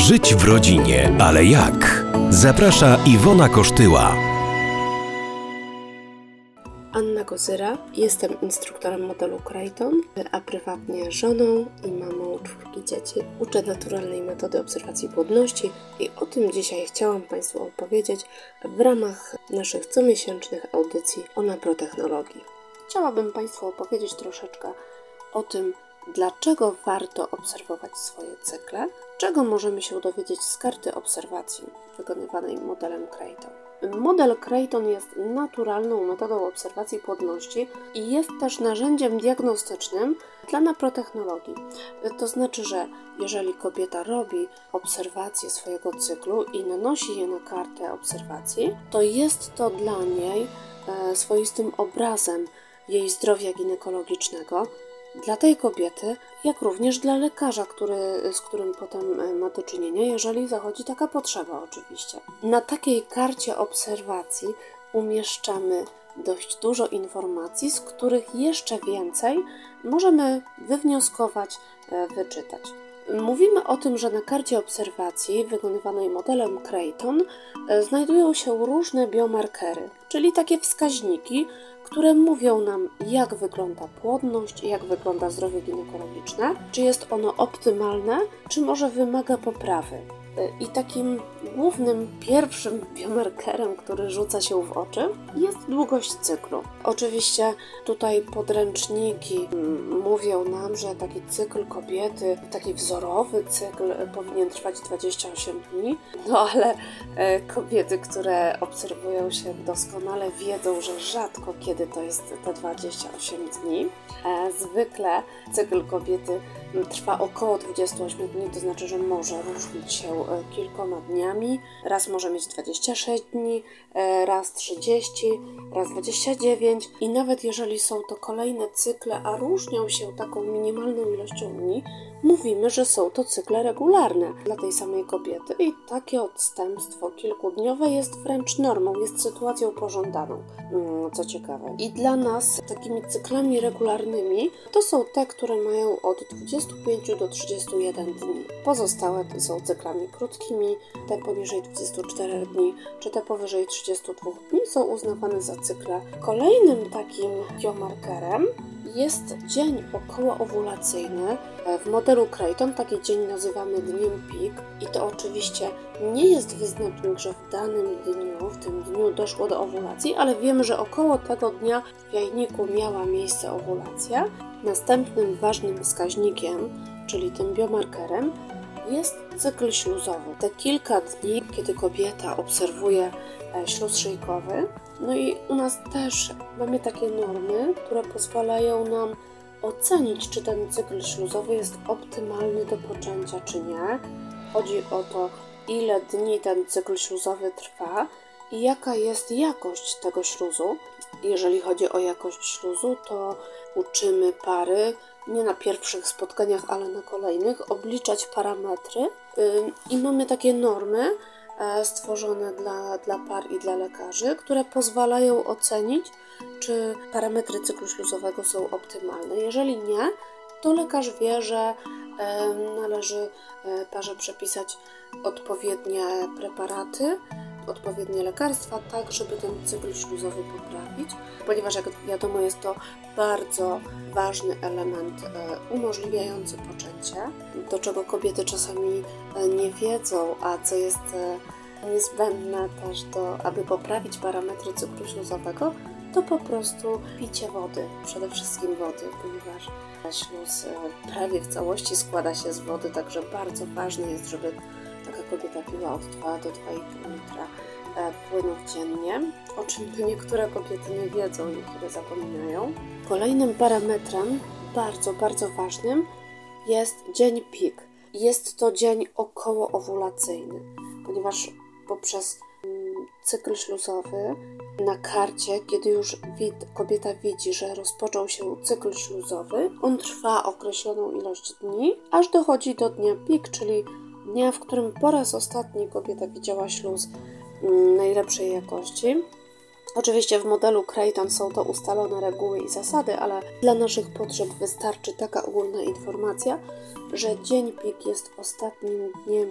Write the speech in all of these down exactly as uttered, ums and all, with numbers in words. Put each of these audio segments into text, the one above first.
Żyć w rodzinie, ale jak? Zaprasza Iwona Kosztyła. Anna Kozyra, jestem instruktorem modelu Creighton, a prywatnie żoną i mamą czwórki dzieci. Uczę naturalnej metody obserwacji płodności i o tym dzisiaj chciałam Państwu opowiedzieć w ramach naszych comiesięcznych audycji o naprotechnologii. Chciałabym Państwu opowiedzieć troszeczkę o tym, dlaczego warto obserwować swoje cykle, czego możemy się dowiedzieć z karty obserwacji wykonywanej modelem Creighton. Model Creighton jest naturalną metodą obserwacji płodności i jest też narzędziem diagnostycznym dla naprotechnologii. To znaczy, że jeżeli kobieta robi obserwację swojego cyklu i nanosi je na kartę obserwacji, to jest to dla niej swoistym obrazem jej zdrowia ginekologicznego, dla tej kobiety, jak również dla lekarza, który, z którym potem ma do czynienia, jeżeli zachodzi taka potrzeba oczywiście. Na takiej karcie obserwacji umieszczamy dość dużo informacji, z których jeszcze więcej możemy wywnioskować, wyczytać. Mówimy o tym, że na karcie obserwacji wykonywanej modelem Creighton znajdują się różne biomarkery, czyli takie wskaźniki, które mówią nam, jak wygląda płodność, jak wygląda zdrowie ginekologiczne, czy jest ono optymalne, czy może wymaga poprawy. I takim głównym, pierwszym biomarkerem, który rzuca się w oczy, jest długość cyklu. Oczywiście tutaj podręczniki mówią nam, że taki cykl kobiety, taki wzorowy cykl powinien trwać dwadzieścia osiem dni, no ale kobiety, które obserwują się doskonale, wiedzą, że rzadko kiedy to jest te dwadzieścia osiem dni. Zwykle cykl kobiety trwa około dwadzieścia osiem dni, to znaczy, że może różnić się kilkoma dniami. Raz może mieć dwadzieścia sześć dni, raz trzydzieści, raz dwadzieścia dziewięć i nawet jeżeli są to kolejne cykle, a różnią się taką minimalną ilością dni, mówimy, że są to cykle regularne dla tej samej kobiety i takie odstępstwo kilkudniowe jest wręcz normą, jest sytuacją pożądaną, co ciekawe. I dla nas takimi cyklami regularnymi to są te, które mają od dwudziestu pięciu do trzydziestu jeden dni. Pozostałe to są cyklami krótkimi, te poniżej dwudziestu czterech dni, czy te powyżej trzydziestu dwóch dni są uznawane za cykle. Kolejnym takim biomarkerem jest dzień okołoowulacyjny. W modelu Creighton taki dzień nazywamy dniem peak i to oczywiście nie jest wyznacznik, że w danym dniu, w tym dniu doszło do owulacji, ale wiemy, że około tego dnia w jajniku miała miejsce owulacja. Następnym ważnym wskaźnikiem, czyli tym biomarkerem, jest cykl śluzowy. Te kilka dni, kiedy kobieta obserwuje śluz szyjkowy, no i u nas też mamy takie normy, które pozwalają nam ocenić, czy ten cykl śluzowy jest optymalny do poczęcia, czy nie. Chodzi o to, ile dni ten cykl śluzowy trwa i jaka jest jakość tego śluzu. Jeżeli chodzi o jakość śluzu, to uczymy pary, nie na pierwszych spotkaniach, ale na kolejnych, obliczać parametry i mamy takie normy stworzone dla, dla par i dla lekarzy, które pozwalają ocenić, czy parametry cyklu śluzowego są optymalne. Jeżeli nie, to lekarz wie, że należy parze przepisać odpowiednie preparaty, odpowiednie lekarstwa, tak żeby ten cykl śluzowy poprawić, ponieważ jak wiadomo jest to bardzo ważny element umożliwiający poczęcie, do czego kobiety czasami nie wiedzą, a co jest niezbędne też do, aby poprawić parametry cyklu śluzowego, to po prostu picie wody, przede wszystkim wody, ponieważ śluz prawie w całości składa się z wody, także bardzo ważne jest, żeby taka kobieta piła od dwa do dwa i pół litra płynów dziennie, o czym niektóre kobiety nie wiedzą, niektóre zapominają. Kolejnym parametrem, bardzo, bardzo ważnym, jest dzień peak. Jest to dzień okołoowulacyjny, ponieważ poprzez cykl śluzowy na karcie, kiedy już kobieta widzi, że rozpoczął się cykl śluzowy, on trwa określoną ilość dni, aż dochodzi do dnia peak, czyli dnia, w którym po raz ostatni kobieta widziała śluz najlepszej jakości. Oczywiście w modelu Creighton są to ustalone reguły i zasady, ale dla naszych potrzeb wystarczy taka ogólna informacja, że dzień peak jest ostatnim dniem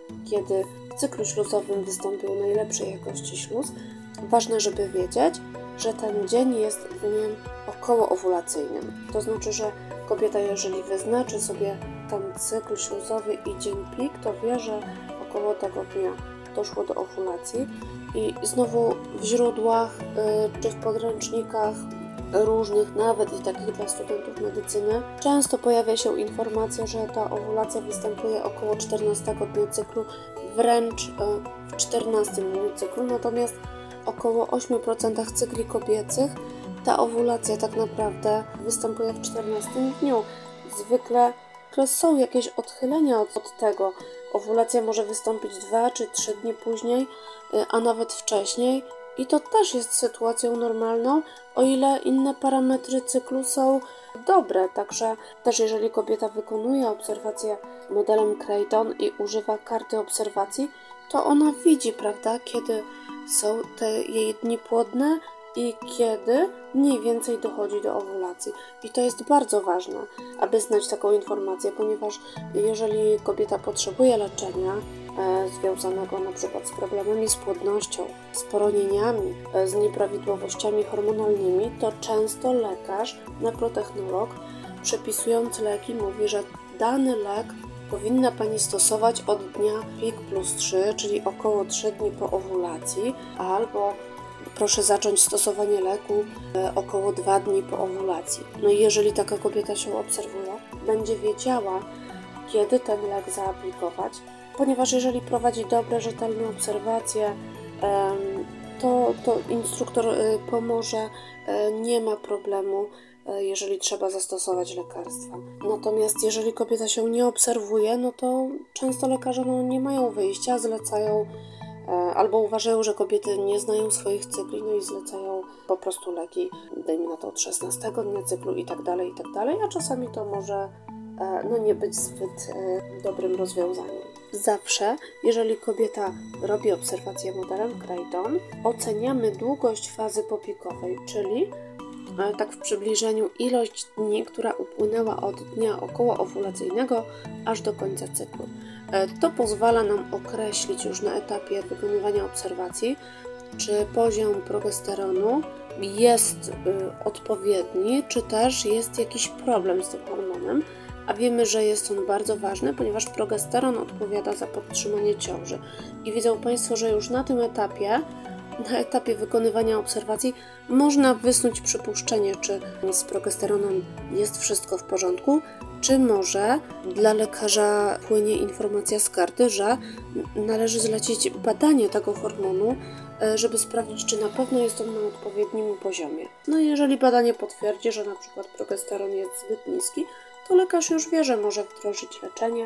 kiedy w cyklu śluzowym wystąpił najlepszej jakości śluz, ważne, żeby wiedzieć, że ten dzień jest dniem okołoowulacyjnym. To znaczy, że kobieta, jeżeli wyznaczy sobie ten cykl śluzowy i dzień pik, to wie, że około tego dnia doszło do owulacji. I znowu w źródłach yy, czy w podręcznikach różnych, nawet i takich dla studentów medycyny, często pojawia się informacja, że ta owulacja występuje około czternastego dnia cyklu, wręcz yy, w czternastym dniu cyklu, natomiast około osiem procent cykli kobiecych ta owulacja tak naprawdę występuje w czternastym dniu. Zwykle są jakieś odchylenia od, od tego. Owulacja może wystąpić dwa czy trzy dni później, a nawet wcześniej i to też jest sytuacją normalną, o ile inne parametry cyklu są dobre. Także też jeżeli kobieta wykonuje obserwację modelem Creighton i używa karty obserwacji, to ona widzi, prawda, kiedy są te jej dni płodne i kiedy mniej więcej dochodzi do owulacji. I to jest bardzo ważne, aby znać taką informację, ponieważ jeżeli kobieta potrzebuje leczenia e, związanego na przykład z problemami z płodnością, z poronieniami, e, z nieprawidłowościami hormonalnymi, to często lekarz, neprotechnolog, przepisując leki, mówi, że dany lek powinna Pani stosować od dnia pik plus trzy, czyli około trzy dni po owulacji, albo proszę zacząć stosowanie leku e, około dwa dni po owulacji. No i jeżeli taka kobieta się obserwuje, będzie wiedziała, kiedy ten lek zaaplikować, ponieważ jeżeli prowadzi dobre, rzetelne obserwacje, e, to, to instruktor e, pomoże, e, nie ma problemu, e, jeżeli trzeba zastosować lekarstwa. Natomiast jeżeli kobieta się nie obserwuje, no to często lekarze no, nie mają wyjścia, zlecają albo uważają, że kobiety nie znają swoich cykli, no i zlecają po prostu leki, dajmy na to od szesnastego dnia cyklu i tak dalej, i tak dalej, a czasami to może no, nie być zbyt dobrym rozwiązaniem. Zawsze, jeżeli kobieta robi obserwację modelem Creighton, oceniamy długość fazy popikowej, czyli tak w przybliżeniu ilość dni, która upłynęła od dnia okołoowulacyjnego aż do końca cyklu. To pozwala nam określić już na etapie wykonywania obserwacji, czy poziom progesteronu jest y, odpowiedni, czy też jest jakiś problem z tym hormonem, a wiemy, że jest on bardzo ważny, ponieważ progesteron odpowiada za podtrzymanie ciąży. I widzą Państwo, że już na tym etapie, na etapie wykonywania obserwacji można wysnuć przypuszczenie, czy z progesteronem jest wszystko w porządku, czy może dla lekarza płynie informacja z karty, że należy zlecić badanie tego hormonu, żeby sprawdzić, czy na pewno jest on na odpowiednim poziomie. No i jeżeli badanie potwierdzi, że na przykład progesteron jest zbyt niski, to lekarz już wie, że może wdrożyć leczenie,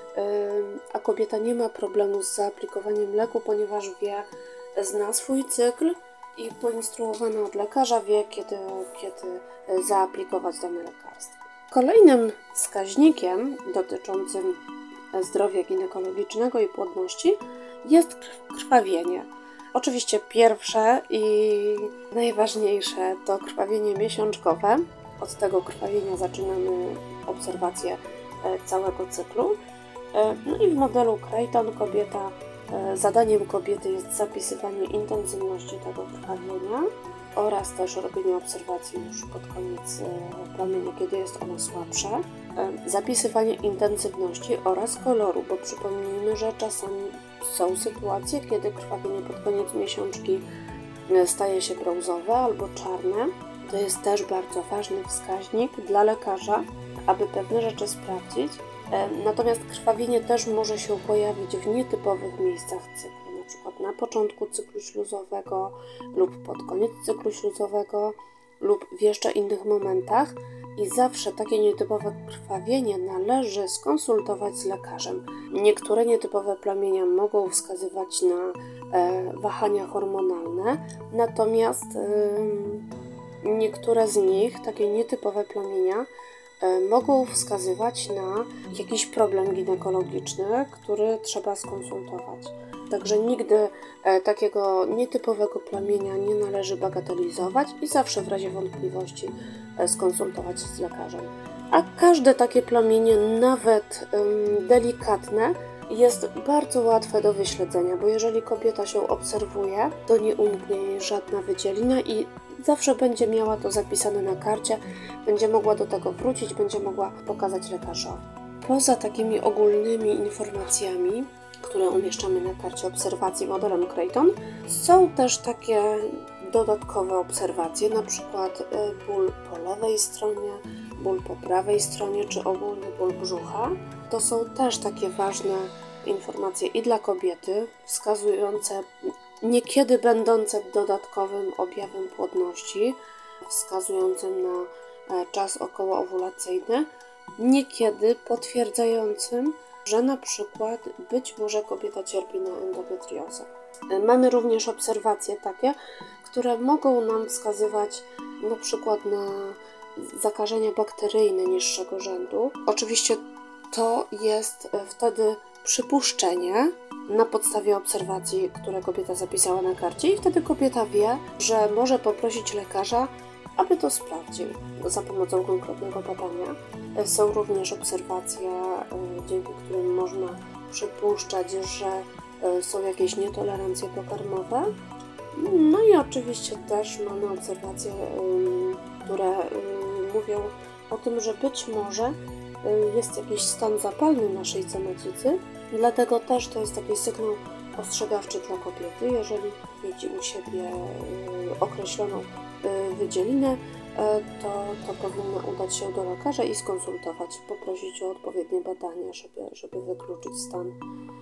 a kobieta nie ma problemu z zaaplikowaniem leku, ponieważ wie, zna swój cykl i poinstruowana od lekarza wie, kiedy, kiedy zaaplikować dane lekarstwo. Kolejnym wskaźnikiem dotyczącym zdrowia ginekologicznego i płodności jest krwawienie. Oczywiście pierwsze i najważniejsze to krwawienie miesiączkowe. Od tego krwawienia zaczynamy obserwację całego cyklu. No i w modelu Creighton kobieta, zadaniem kobiety jest zapisywanie intensywności tego krwawienia oraz też robienie obserwacji już pod koniec plamienia, kiedy jest ono słabsze. Zapisywanie intensywności oraz koloru, bo przypomnijmy, że czasami są sytuacje, kiedy krwawienie pod koniec miesiączki staje się brązowe albo czarne. To jest też bardzo ważny wskaźnik dla lekarza, aby pewne rzeczy sprawdzić. Natomiast krwawienie też może się pojawić w nietypowych miejscach cyklu, na przykład na początku cyklu śluzowego lub pod koniec cyklu śluzowego lub w jeszcze innych momentach i zawsze takie nietypowe krwawienie należy skonsultować z lekarzem. Niektóre nietypowe plamienia mogą wskazywać na e, wahania hormonalne, natomiast e, niektóre z nich, takie nietypowe plamienia, mogą wskazywać na jakiś problem ginekologiczny, który trzeba skonsultować. Także nigdy takiego nietypowego plamienia nie należy bagatelizować i zawsze w razie wątpliwości skonsultować się z lekarzem. A każde takie plamienie, nawet delikatne, jest bardzo łatwe do wyśledzenia, bo jeżeli kobieta się obserwuje, to nie umknie jej żadna wydzielina i zawsze będzie miała to zapisane na karcie, będzie mogła do tego wrócić, będzie mogła pokazać lekarzowi. Poza takimi ogólnymi informacjami, które umieszczamy na karcie obserwacji modelem Creighton, są też takie dodatkowe obserwacje, na przykład ból po lewej stronie, ból po prawej stronie, czy ogólny ból brzucha. To są też takie ważne informacje i dla kobiety, wskazujące, niekiedy będące dodatkowym objawem płodności, wskazującym na czas okołoowulacyjny, niekiedy potwierdzającym, że na przykład być może kobieta cierpi na endometriozę. Mamy również obserwacje takie, które mogą nam wskazywać na przykład na zakażenia bakteryjne niższego rzędu. Oczywiście to jest wtedy przypuszczenie na podstawie obserwacji, które kobieta zapisała na karcie i wtedy kobieta wie, że może poprosić lekarza, aby to sprawdził za pomocą konkretnego badania. Są również obserwacje, dzięki którym można przypuszczać, że są jakieś nietolerancje pokarmowe. No i oczywiście też mamy obserwacje, które mówią o tym, że być może jest jakiś stan zapalny naszej macicy, dlatego też to jest taki sygnał ostrzegawczy dla kobiety. Jeżeli widzi u siebie określoną wydzielinę, to, to powinna udać się do lekarza i skonsultować, poprosić o odpowiednie badania, żeby, żeby wykluczyć stan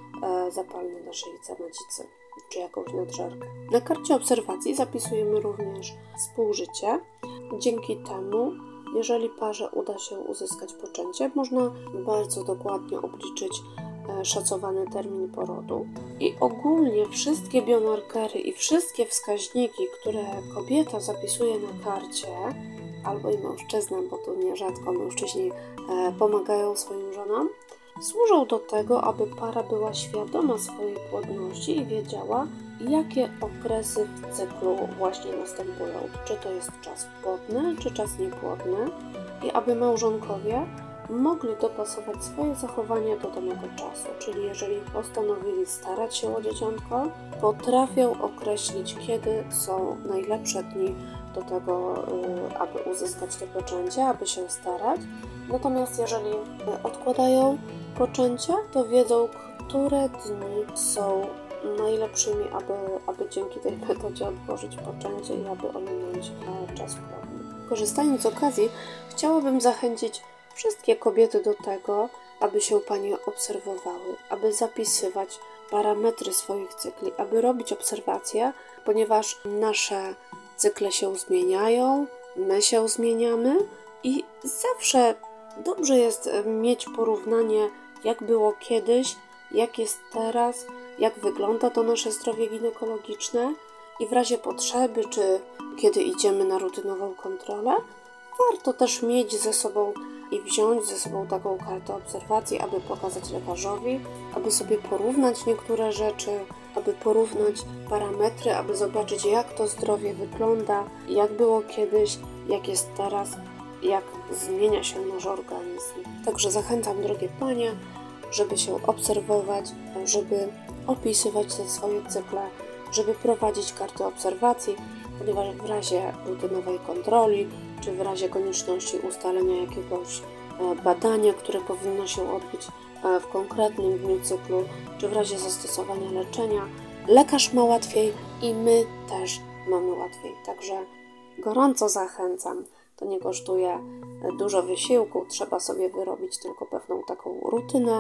zapalny naszej macicy czy jakąś nadżerkę. Na karcie obserwacji zapisujemy również współżycie. Dzięki temu, jeżeli parze uda się uzyskać poczęcie, można bardzo dokładnie obliczyć szacowany termin porodu. I ogólnie wszystkie biomarkery i wszystkie wskaźniki, które kobieta zapisuje na karcie, albo i mężczyzna, bo tu nierzadko mężczyźni pomagają swoim żonom, służą do tego, aby para była świadoma swojej płodności i wiedziała, jakie okresy w cyklu właśnie następują. Czy to jest czas płodny, czy czas niepłodny, i aby małżonkowie mogli dopasować swoje zachowania do danego czasu. Czyli jeżeli postanowili starać się o dzieciątko, potrafią określić, kiedy są najlepsze dni do tego, aby uzyskać to poczęcie, aby się starać. Natomiast jeżeli odkładają poczęcie, to wiedzą, które dni są najlepszymi, aby, aby dzięki tej metodzie otworzyć poczęcie i aby ominąć czas płodny. Korzystając z okazji, chciałabym zachęcić wszystkie kobiety do tego, aby się panie obserwowały, aby zapisywać parametry swoich cykli, aby robić obserwacje, ponieważ nasze cykle się zmieniają, my się zmieniamy i zawsze dobrze jest mieć porównanie, jak było kiedyś, jak jest teraz, jak wygląda to nasze zdrowie ginekologiczne i w razie potrzeby, czy kiedy idziemy na rutynową kontrolę, warto też mieć ze sobą i wziąć ze sobą taką kartę obserwacji, aby pokazać lekarzowi, aby sobie porównać niektóre rzeczy, aby porównać parametry, aby zobaczyć, jak to zdrowie wygląda, jak było kiedyś, jak jest teraz, jak zmienia się nasz organizm. Także zachęcam, drogie panie, żeby się obserwować, żeby opisywać te swoje cykle, żeby prowadzić karty obserwacji, ponieważ w razie rutynowej kontroli, czy w razie konieczności ustalenia jakiegoś badania, które powinno się odbyć w konkretnym dniu cyklu, czy w razie zastosowania leczenia, lekarz ma łatwiej i my też mamy łatwiej. Także gorąco zachęcam. To nie kosztuje dużo wysiłku, trzeba sobie wyrobić tylko pewną taką rutynę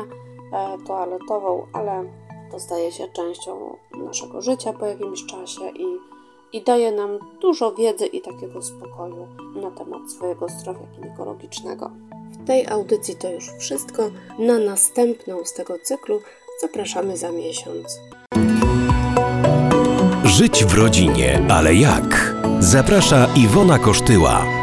toaletową, ale to staje się częścią naszego życia po jakimś czasie i, i daje nam dużo wiedzy i takiego spokoju na temat swojego zdrowia ginekologicznego. W tej audycji to już wszystko. Na następną z tego cyklu zapraszamy za miesiąc. Żyć w rodzinie, ale jak? Zaprasza Iwona Kosztyła.